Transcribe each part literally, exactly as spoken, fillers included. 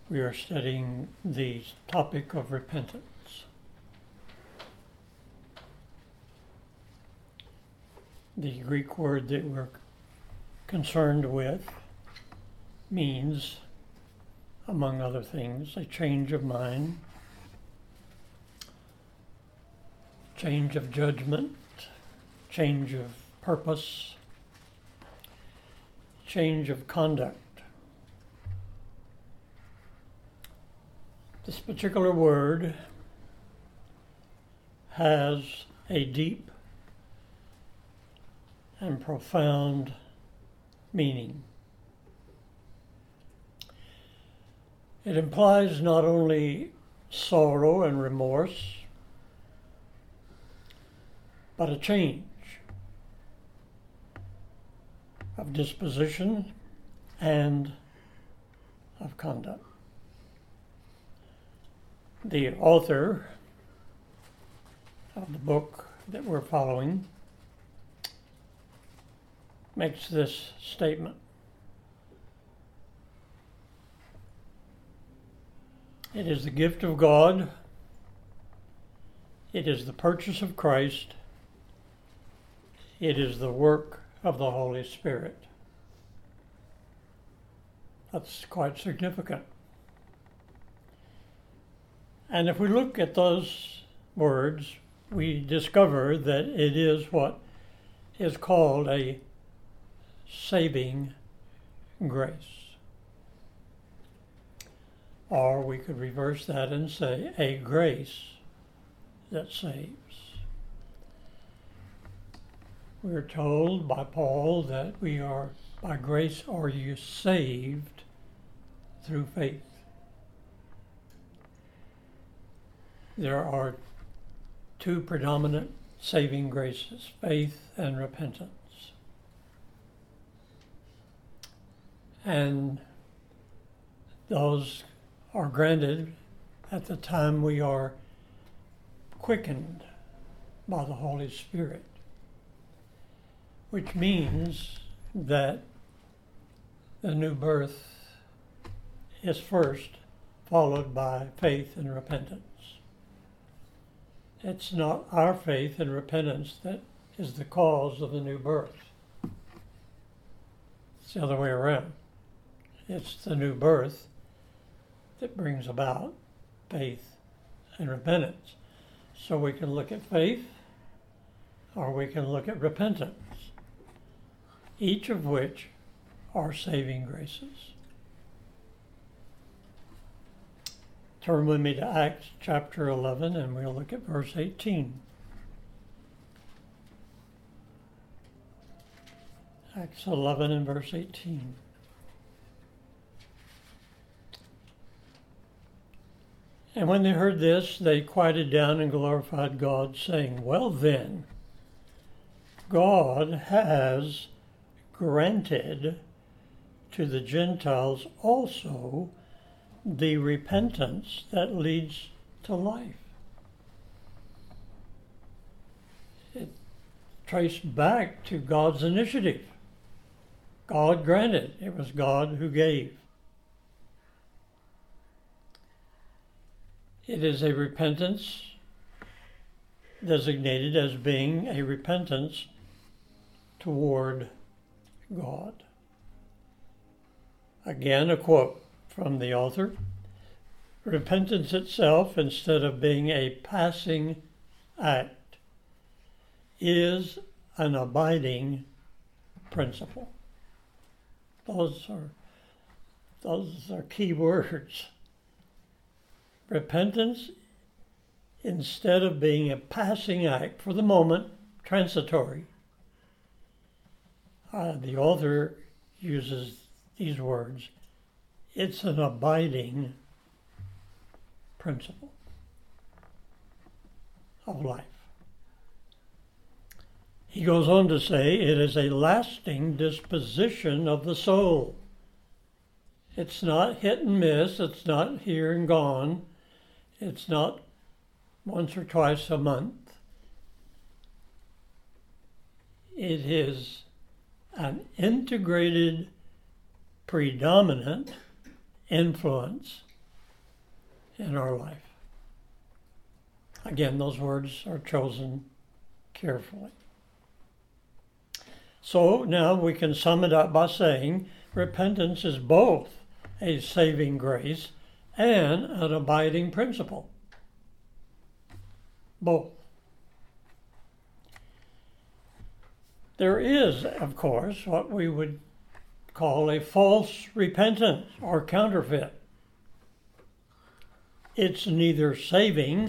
We are studying the topic of repentance. The Greek word that we're concerned with means, among other things, a change of mind, change of judgment, change of purpose, change of conduct. This particular word has a deep and profound meaning. It implies not only sorrow and remorse, but a change of disposition and of conduct. The author of the book that we're following makes this statement. It is the gift of God. It is the purchase of Christ. It is the work of the Holy Spirit. That's quite significant. And if we look at those words, we discover that it is what is called a saving grace. Or we could reverse that and say a grace that saves. We're told by Paul that we are, by grace are you saved through faith. There are two predominant saving graces, faith and repentance. And those are granted at the time we are quickened by the Holy Spirit, which means that the new birth is first followed by faith and repentance. It's not our faith and repentance that is the cause of the new birth. It's the other way around. It's the new birth that brings about faith and repentance. So we can look at faith or we can look at repentance, each of which are saving graces. Turn with me to Acts chapter eleven, and we'll look at verse eighteen. Acts eleven and verse eighteen. And when they heard this, they quieted down and glorified God, saying, Well then, God has granted to the Gentiles also the repentance that leads to life. It traced back to God's initiative. God granted. It was God who gave. It is a repentance designated as being a repentance toward God. Again, a quote from the author. Repentance itself, instead of being a passing act, is an abiding principle. Those are, those are key words. Repentance, instead of being a passing act, for the moment, transitory, uh, the author uses these words. It's an abiding principle of life. He goes on to say it is a lasting disposition of the soul. It's not hit and miss. It's not here and gone. It's not once or twice a month. It is an integrated, predominant influence in our life. Again, those words are chosen carefully. So now we can sum it up by saying repentance is both a saving grace and an abiding principle. Both. There is, of course, what we would call a false repentance or counterfeit. It's neither saving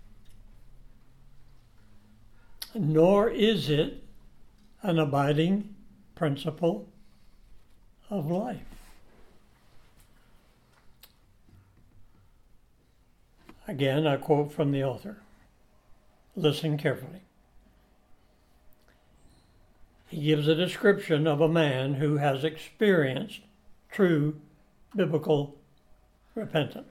nor is it an abiding principle of life. Again, I quote from the author. Listen carefully. He gives a description of a man who has experienced true biblical repentance.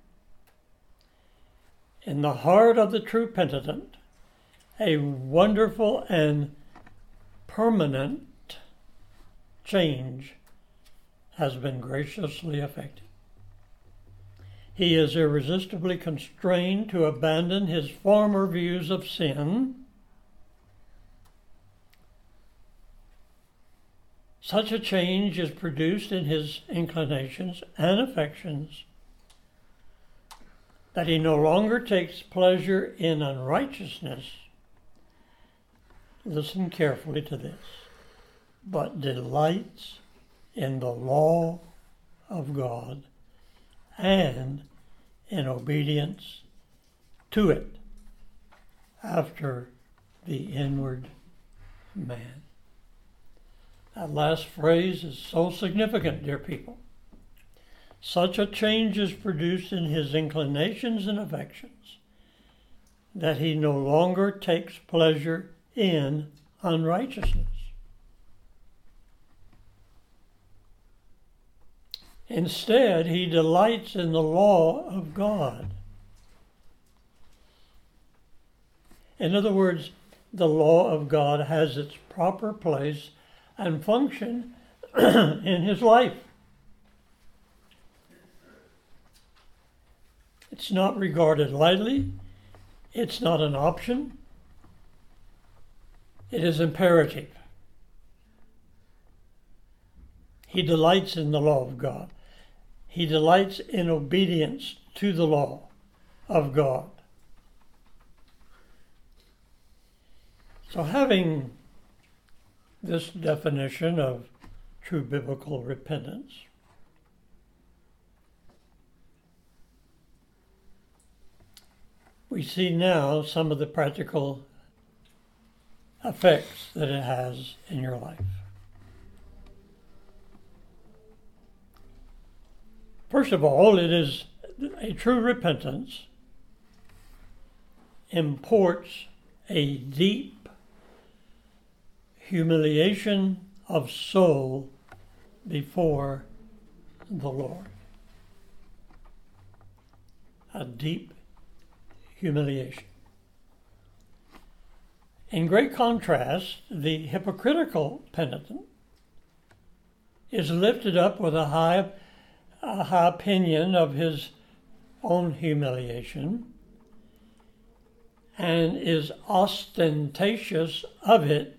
In the heart of the true penitent, a wonderful and permanent change has been graciously effected. He is irresistibly constrained to abandon his former views of sin. Such a change is produced in his inclinations and affections that he no longer takes pleasure in unrighteousness. Listen carefully to this. But delights in the law of God and in obedience to it after the inward man. That last phrase is so significant, dear people. Such a change is produced in his inclinations and affections that he no longer takes pleasure in unrighteousness. Instead, he delights in the law of God. In other words, the law of God has its proper place and function in his life. It's not regarded lightly. It's not an option. It is imperative. He delights in the law of God. He delights in obedience to the law of God. So having this definition of true biblical repentance, we see now some of the practical effects that it has in your life. First of all, it is a true repentance imports a deep humiliation of soul before the Lord. A deep humiliation. In great contrast, the hypocritical penitent is lifted up with a high, a high opinion of his own humiliation and is ostentatious of it,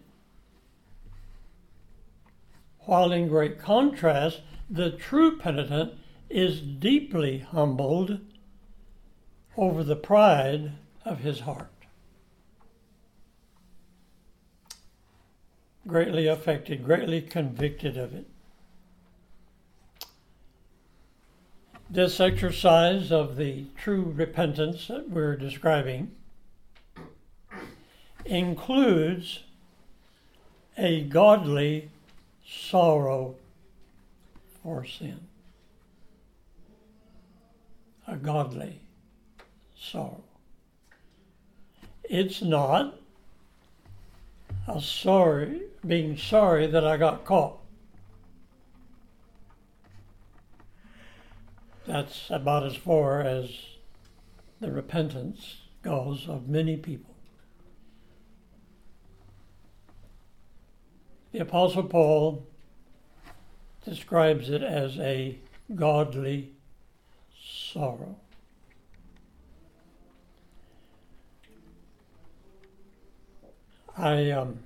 while in great contrast, the true penitent is deeply humbled over the pride of his heart. Greatly affected, greatly convicted of it. This exercise of the true repentance that we're describing includes a godly sorrow for sin. A godly sorrow. It's not a sorry, being sorry that I got caught. That's about as far as the repentance goes of many people. The Apostle Paul describes it as a godly sorrow. I, um,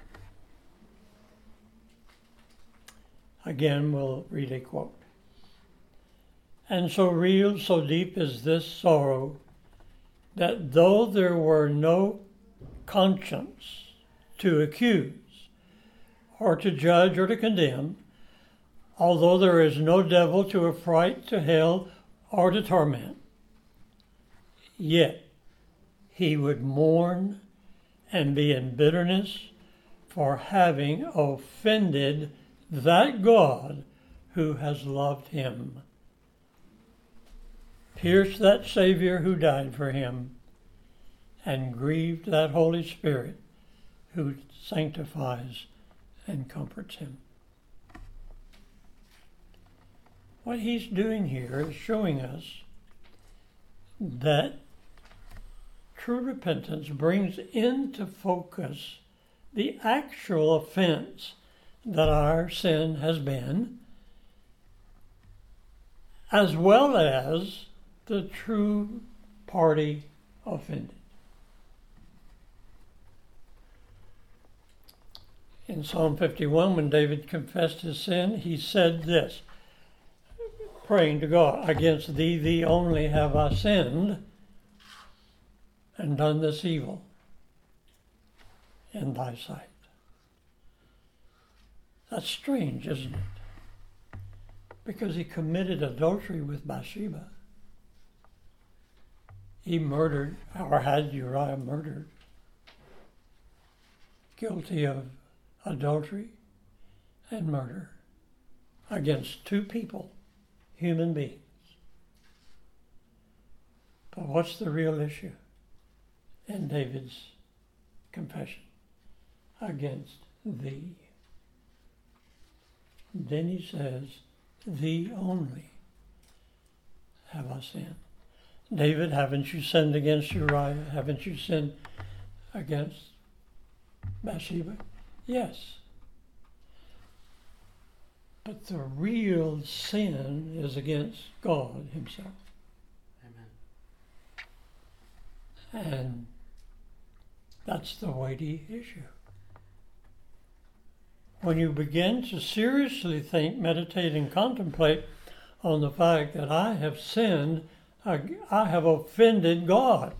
again, will read a quote. And so real, so deep is this sorrow, that though there were no conscience to accuse, or to judge, or to condemn, although there is no devil to affright to hell or to torment, yet he would mourn and be in bitterness for having offended that God who has loved him, pierced that Savior who died for him, and grieved that Holy Spirit who sanctifies and comforts him. What he's doing here is showing us that true repentance brings into focus the actual offense that our sin has been, as well as the true party offended. In Psalm fifty-one, when David confessed his sin, he said this, praying to God, against thee, thee only have I sinned and done this evil in thy sight. That's strange, isn't it? Because he committed adultery with Bathsheba. He murdered, or had Uriah murdered, guilty of adultery and murder against two people, human beings. But what's the real issue in David's confession? Against thee. Then he says, thee only have I sinned. David, haven't you sinned against Uriah? Haven't you sinned against Bathsheba? Yes. But the real sin is against God himself. Amen. And that's the weighty issue. When you begin to seriously think, meditate, and contemplate on the fact that I have sinned, I, I have offended God,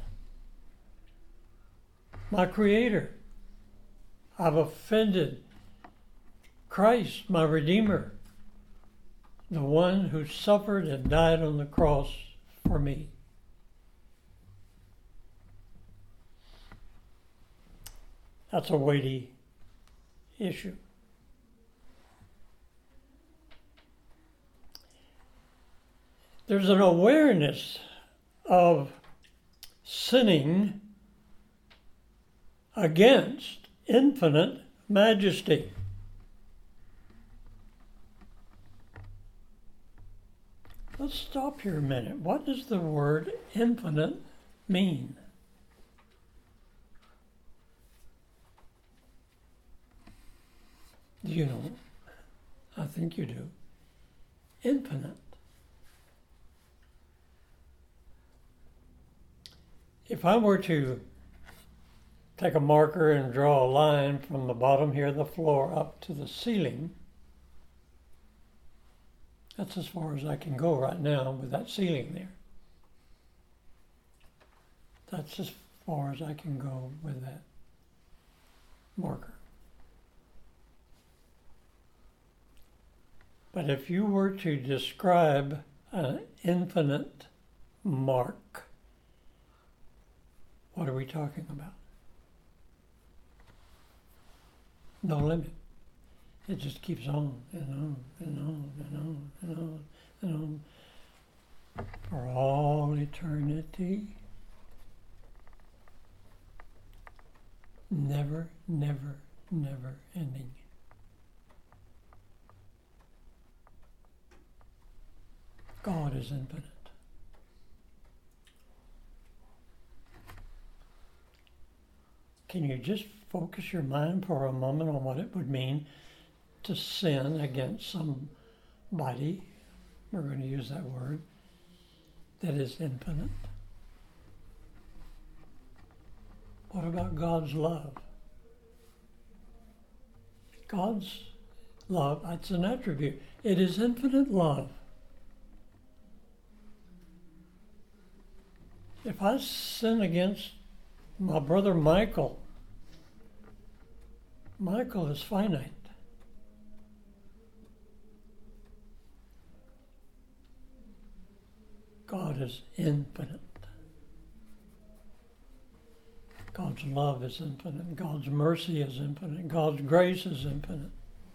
my Creator. I've offended Christ, my Redeemer, the one who suffered and died on the cross for me. That's a weighty issue. There's an awareness of sinning against infinite majesty. Let's stop here a minute. What does the word infinite mean? Do you know? I think you do. Infinite. If I were to take a marker and draw a line from the bottom here of the floor up to the ceiling, that's as far as I can go right now with that ceiling there. That's as far as I can go with that marker. But if you were to describe an infinite mark, what are we talking about? No limit. It just keeps on and on and on and on and on and on for all eternity. Never, never, never ending. God is infinite. Can you just focus your mind for a moment on what it would mean to sin against somebody, we're going to use that word, that is infinite? What about God's love? God's love, it's an attribute. It is infinite love. If I sin against my brother Michael, Michael is finite. God is infinite. God's love is infinite. God's mercy is infinite. God's grace is infinite.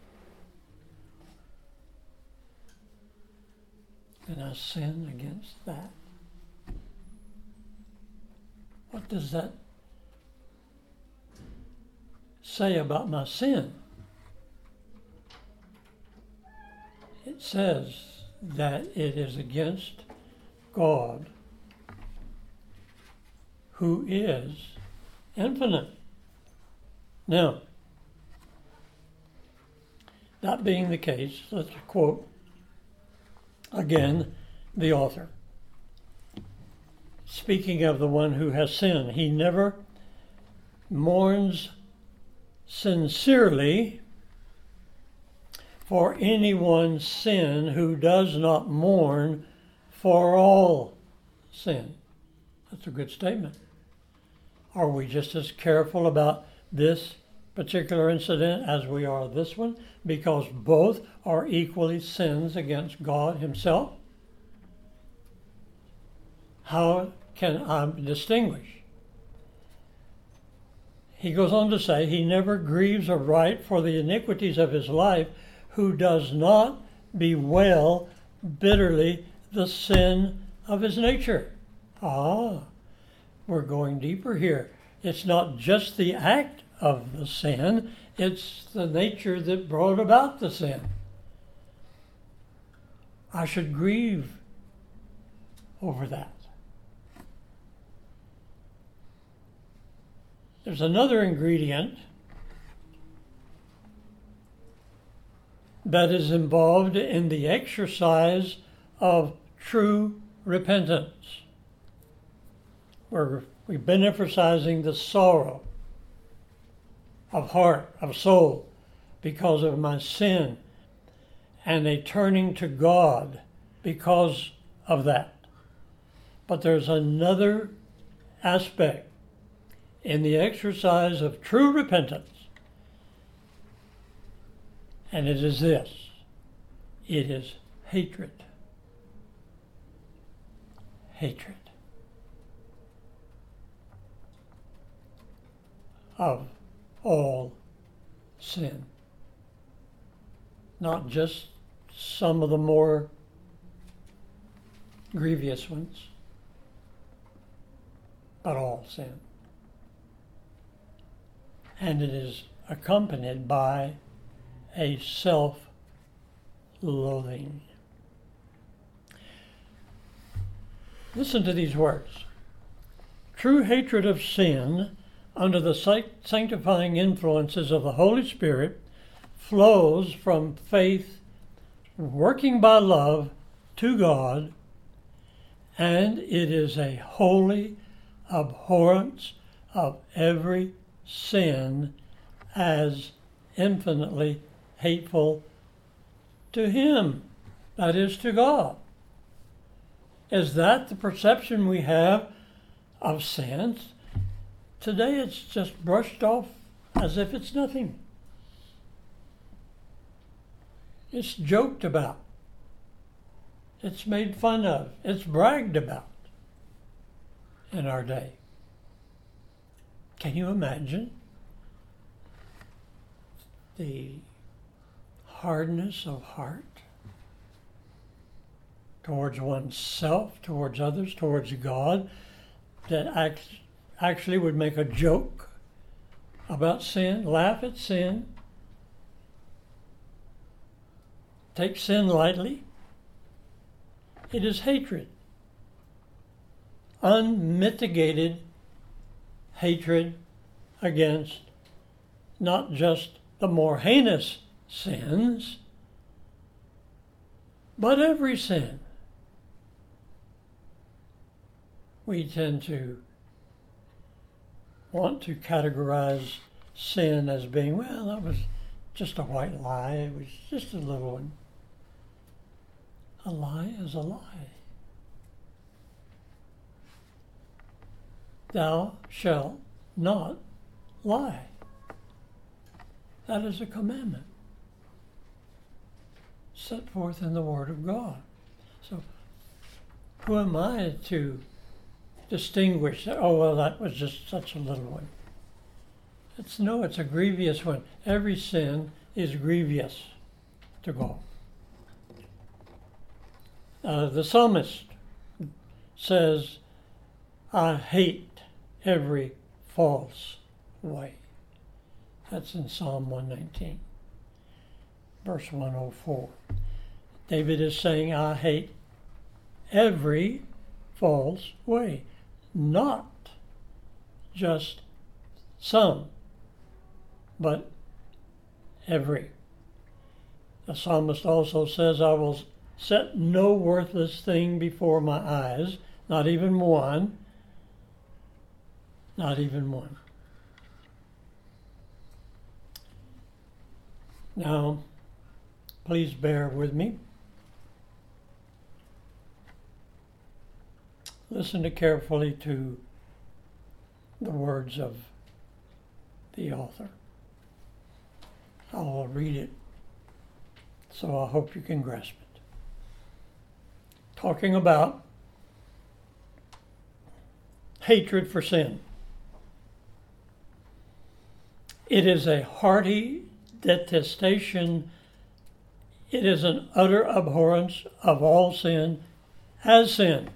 And I sin against that. What does that say about my sin? It says that it is against God, who is infinite. Now, that being the case, let's quote again the author. Speaking of the one who has sinned, he never mourns sincerely for anyone's sin who does not mourn for all sin. That's a good statement. Are we just as careful about this particular incident as we are this one? Because both are equally sins against God himself? How can I distinguish? He goes on to say, he never grieves aright for the iniquities of his life, who does not bewail bitterly the sin of his nature. Ah, we're going deeper here. It's not just the act of the sin, it's the nature that brought about the sin. I should grieve over that. There's another ingredient that is involved in the exercise of true repentance, where we've been emphasizing the sorrow of heart, of soul, because of my sin, and a turning to God because of that. But there's another aspect in the exercise of true repentance, and it is this: it is hatred. Hatred of all sin. Not just some of the more grievous ones, but all sin. And it is accompanied by a self-loathing. Listen to these words. True hatred of sin under the sanctifying influences of the Holy Spirit flows from faith working by love to God, and it is a holy abhorrence of every sin as infinitely hateful to Him, that is, to God. Is that the perception we have of sins? Today it's just brushed off as if it's nothing. It's joked about. It's made fun of. It's bragged about in our day. Can you imagine the hardness of heart towards oneself, towards others, towards God, that act, actually would make a joke about sin, laugh at sin, take sin lightly? It is hatred, unmitigated hatred against not just the more heinous sins, but every sin. We tend to want to categorize sin as being, well, that was just a white lie. It was just a little one. A lie is a lie. Thou shalt not lie. That is a commandment set forth in the Word of God. So who am I to distinguish that, oh, well, that was just such a little one? It's no, it's a grievous one. Every sin is grievous to God. Uh, the psalmist says, I hate every false way. That's in Psalm one nineteen, verse one oh four. David is saying, I hate every false way, not just some, but every. The psalmist also says, I will set no worthless thing before my eyes, not even one, not even one. Now, please bear with me. Listen to carefully to the words of the author. I'll read it, so I hope you can grasp it. Talking about hatred for sin. It is a hearty detestation. It is an utter abhorrence of all sin as sin,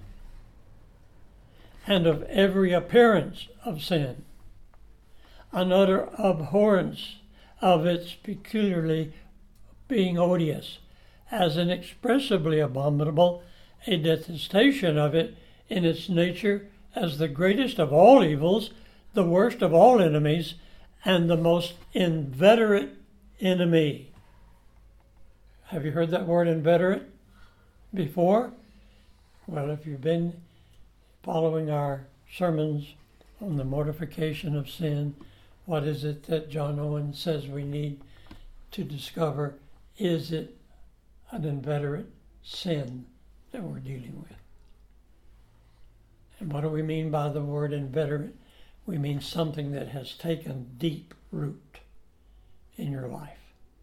and of every appearance of sin. An utter abhorrence of its peculiarly being odious, as inexpressibly abominable, a detestation of it in its nature as the greatest of all evils, the worst of all enemies, and the most inveterate enemy. Have you heard that word inveterate before? Well, if you've been following our sermons on the mortification of sin, what is it that John Owen says we need to discover? Is it an inveterate sin that we're dealing with? And what do we mean by the word inveterate? We mean something that has taken deep root in your life.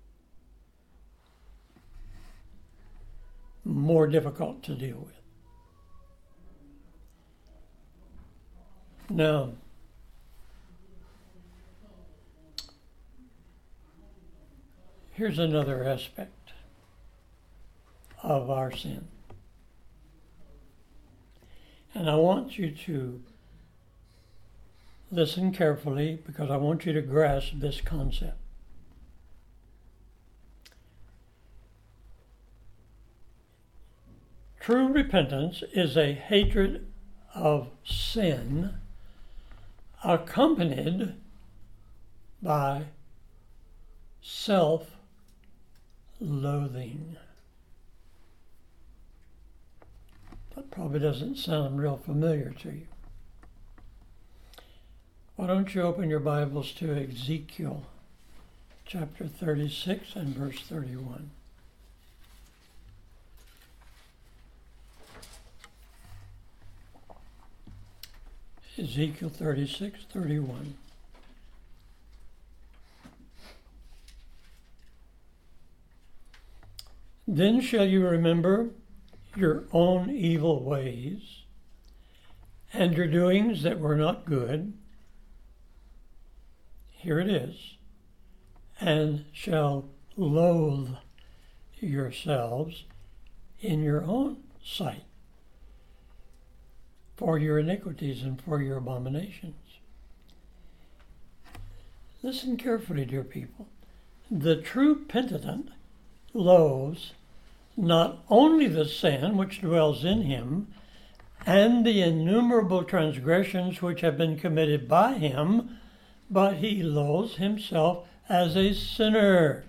More difficult to deal with. Now, here's another aspect of our sin. And I want you to listen carefully, because I want you to grasp this concept. True repentance is a hatred of sin accompanied by self-loathing. That probably doesn't sound real familiar to you. Why don't you open your Bibles to Ezekiel chapter thirty-six and verse thirty-one. Ezekiel thirty-six, thirty-one. Then shall you remember your own evil ways and your doings that were not good. Here it is. And shall loathe yourselves in your own sight for your iniquities and for your abominations. Listen carefully, dear people. The true penitent loathes not only the sin which dwells in him and the innumerable transgressions which have been committed by him, but he loathes himself as a sinner.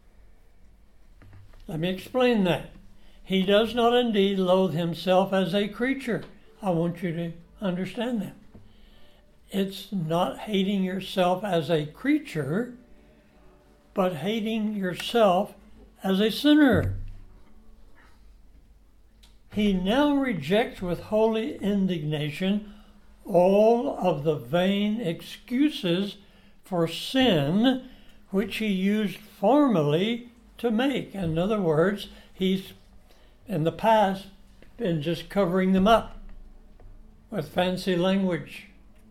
Let me explain that. He does not indeed loathe himself as a creature. I want you to understand that. It's not hating yourself as a creature, but hating yourself as a sinner. He now rejects with holy indignation all of the vain excuses for sin which he used formerly to make. In other words, he's in the past been just covering them up with fancy language.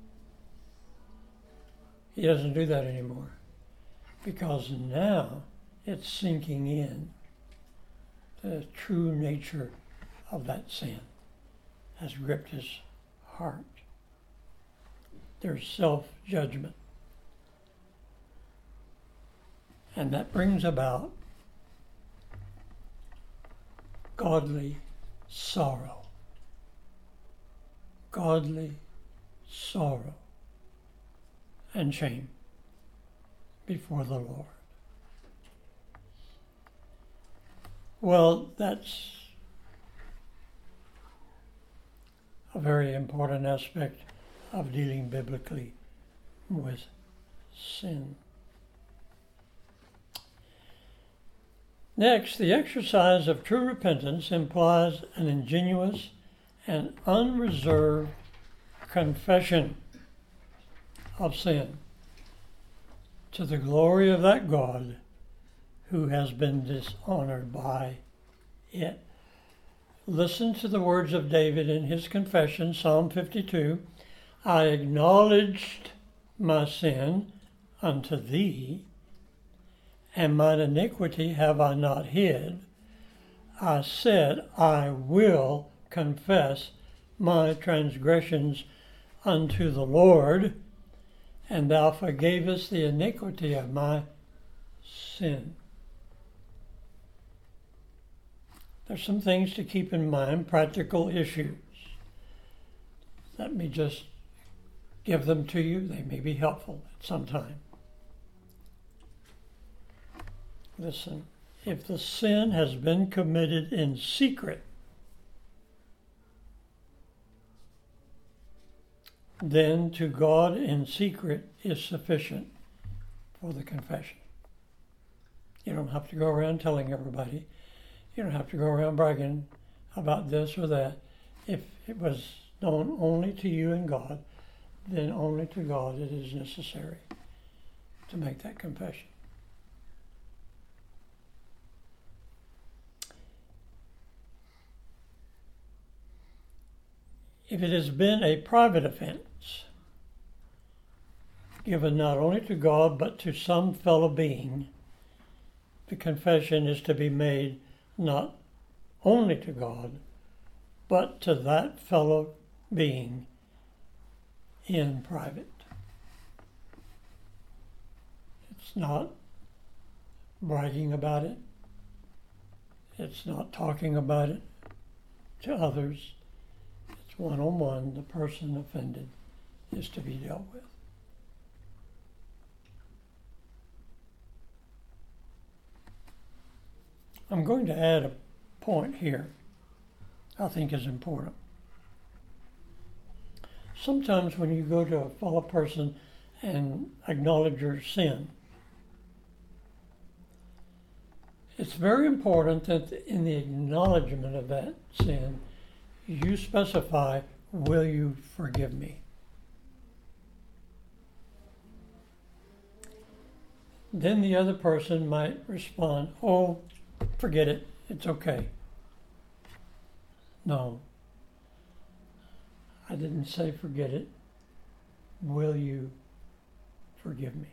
He doesn't do that anymore, because now it's sinking in. The true nature of that sin has gripped his heart. There's self-judgment. And that brings about godly sorrow. Godly sorrow and shame before the Lord. Well, that's a very important aspect of dealing biblically with sin. Next, the exercise of true repentance implies an ingenuous and unreserved confession of sin to the glory of that God who has been dishonored by it. Listen to the words of David in his confession, Psalm fifty-two. I acknowledged my sin unto thee, and mine iniquity have I not hid. I said, I will confess my transgressions unto the Lord, and thou forgavest the iniquity of my sin. There's some things to keep in mind, practical issues. Let me just give them to you. They may be helpful at some time. Listen, if the sin has been committed in secret, then to God in secret is sufficient for the confession. You don't have to go around telling everybody. You don't have to go around bragging about this or that. If it was known only to you and God, then only to God it is necessary to make that confession. If it has been a private offense, given not only to God but to some fellow being, the confession is to be made not only to God, but to that fellow being in private. It's not bragging about it. It's not talking about it to others. It's one-on-one. The person offended is to be dealt with. I'm going to add a point here I think is important. Sometimes when you go to a fellow person and acknowledge your sin, it's very important that in the acknowledgement of that sin, you specify, will you forgive me? Then the other person might respond, oh, forget it, it's okay. No, I didn't say forget it. Will you forgive me?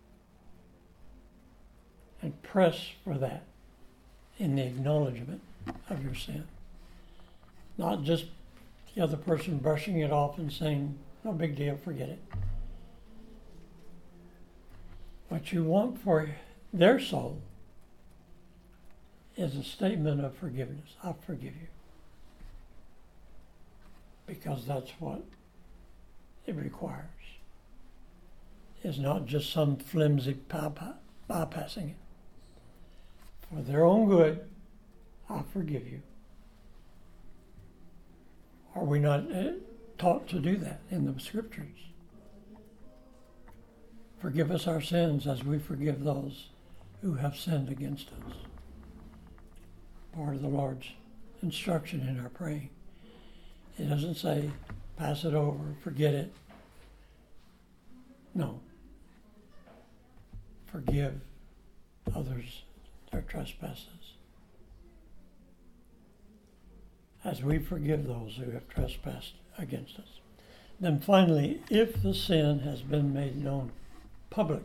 And press for that in the acknowledgement of your sin. Not just the other person brushing it off and saying, no big deal, forget it. What you want for their soul is a statement of forgiveness. I forgive you. Because that's what it requires. It's not just some flimsy bypassing it. For their own good, I forgive you. Are we not taught to do that in the scriptures? Forgive us our sins as we forgive those who have sinned against us. Part of the Lord's instruction in our praying. It doesn't say, pass it over, forget it. No. Forgive others their trespasses, as we forgive those who have trespassed against us. Then finally, if the sin has been made known public,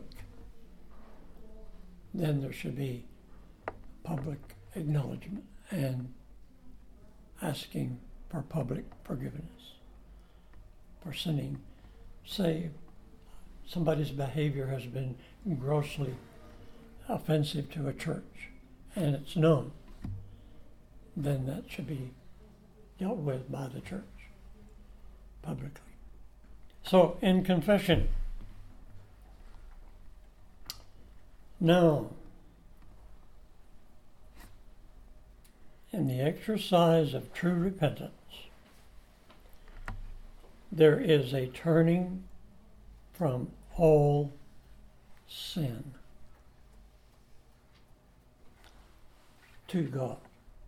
then there should be public acknowledgement and asking for public forgiveness for sinning. Say somebody's behavior has been grossly offensive to a church and it's known, then that should be dealt with by the church publicly. So, in confession, now, in the exercise of true repentance, there is a turning from all sin to God.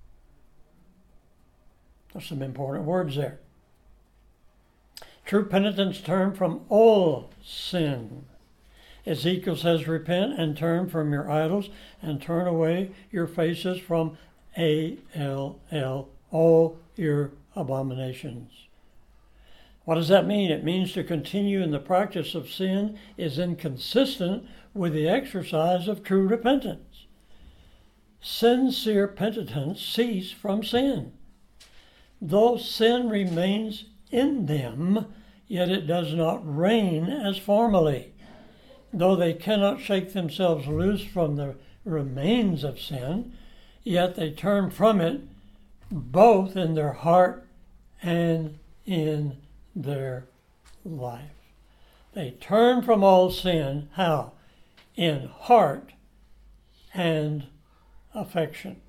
There's some important words there. True penitence turn from all sin. Ezekiel says, repent and turn from your idols and turn away your faces from A L L, all your abominations. What does that mean? It means to continue in the practice of sin is inconsistent with the exercise of true repentance. Sincere penitents cease from sin. Though sin remains in them, yet it does not reign as formerly. Though they cannot shake themselves loose from the remains of sin, yet they turn from it both in their heart and in their life. They turn from all sin, how? In heart and affection.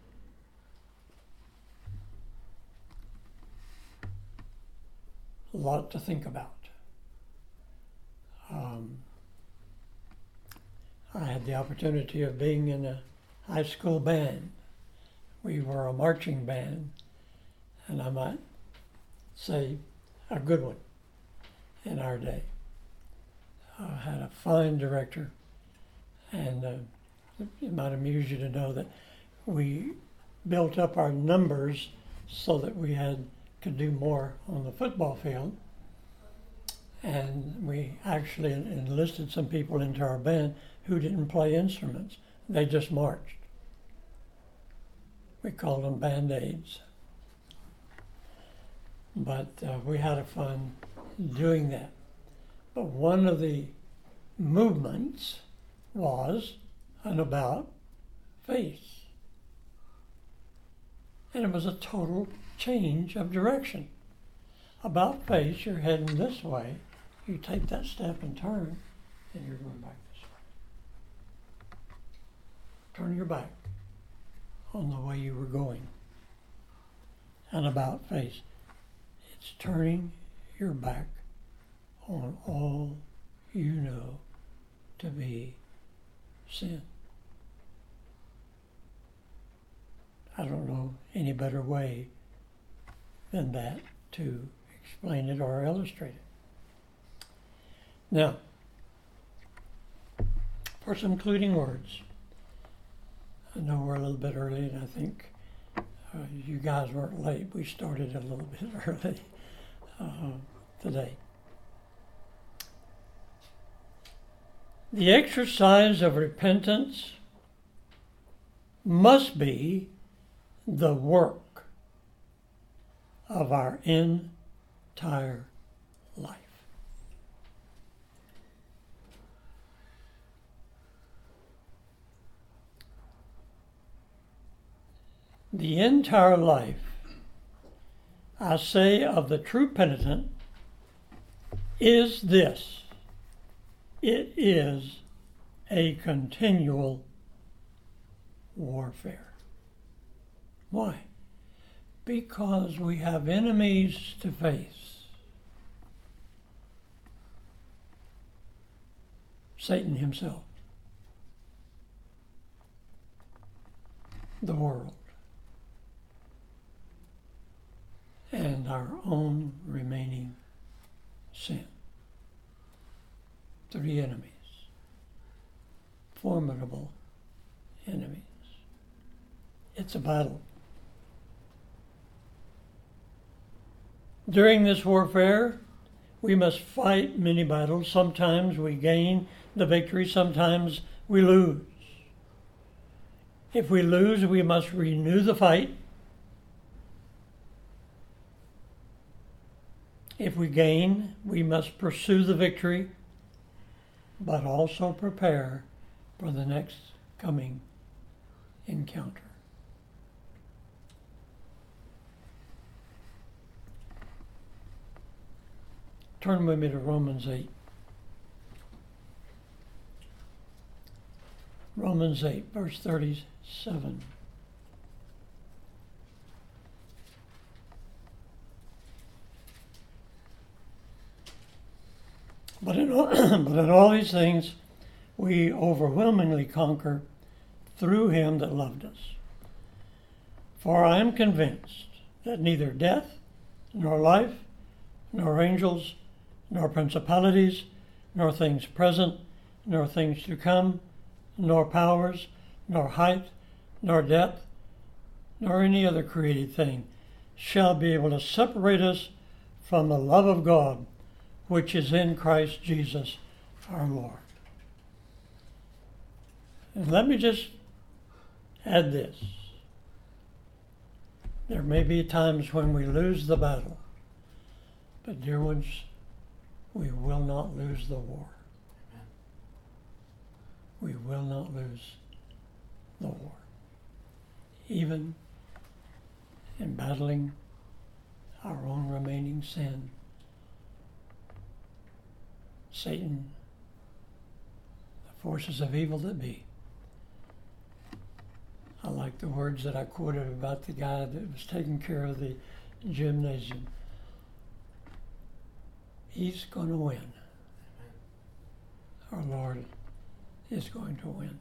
A lot to think about. Um, I had the opportunity of being in a high school band. We were a marching band, and I might say a good one in our day. I had a fine director, and uh, it might amuse you to know that we built up our numbers so that we had could do more on the football field, and we actually enlisted some people into our band who didn't play instruments. They just marched. We called them Band-Aids. But uh, we had a fun doing that. But one of the movements was an about face. And it was a total change of direction. About face, you're heading this way. You take that step and turn, and you're going back this way. Turn your back on the way you were going. An about face. It's turning your back on all you know to be sin. I don't know any better way than that to explain it or illustrate it. Now, for some concluding words. I know we're a little bit early, and I think uh, you guys weren't late. We started a little bit early uh, today. The exercise of repentance must be the work of our entire life. The entire life, I say, of the true penitent is this. It is a continual warfare. Why? Because we have enemies to face. Satan himself. the world and our own remaining sin. Three enemies, formidable enemies. It's a battle. During this warfare, we must fight many battles. Sometimes we gain the victory, sometimes we lose. If we lose, we must renew the fight. If we gain, we must pursue the victory, but also prepare for the next coming encounter. Turn with me to Romans eight. Romans eight, verse thirty-seven. But in all, but in all these things, we overwhelmingly conquer through him that loved us. For I am convinced that neither death, nor life, nor angels, nor principalities, nor things present, nor things to come, nor powers, nor height, nor depth, nor any other created thing shall be able to separate us from the love of God, which is in Christ Jesus our Lord. And let me just add this. There may be times when we lose the battle, but dear ones, we will not lose the war. Amen. We will not lose the war. Even in battling our own remaining sin, Satan, the forces of evil that be. I like the words that I quoted about the guy that was taking care of the gymnasium. He's going to win. Our Lord is going to win.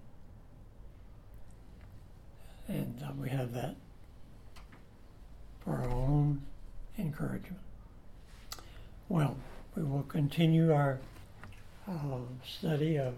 And uh, we have that for our own encouragement. Well, we will continue our uh, study of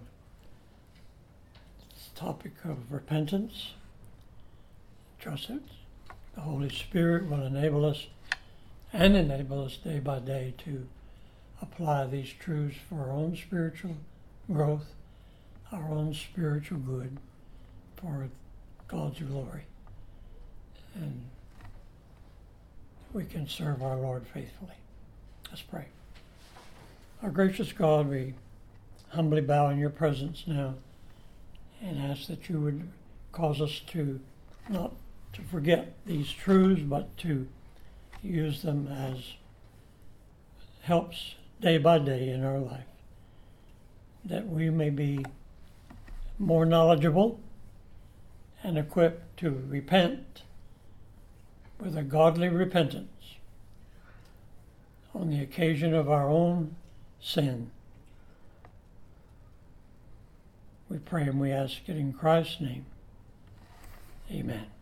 this topic of repentance. Trust it. The Holy Spirit will enable us and enable us day by day to apply these truths for our own spiritual growth, our own spiritual good, for God's glory. And we can serve our Lord faithfully. Let's pray. Our gracious God, we humbly bow in your presence now and ask that you would cause us to not to forget these truths, but to use them as helps day by day in our life, that we may be more knowledgeable and equipped to repent with a godly repentance on the occasion of our own sin. We pray and we ask it in Christ's name. Amen.